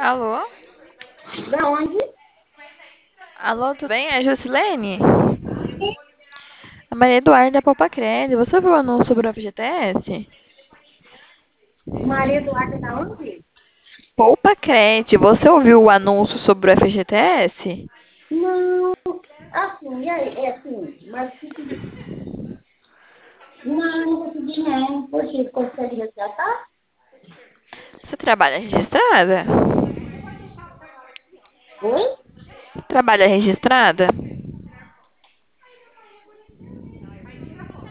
Alô? Da onde? Alô, tudo bem? É a Jusilene? A Maria Eduarda Popacred. Você viu o anúncio sobre o FGTS? Maria Eduarda da onde? Popacred, você ouviu o anúncio sobre o FGTS? Não, assim, e aí, é assim, mas não consegui não. Poxa, consegue resgatar? Você trabalha registrada? Oi? Trabalha registrada?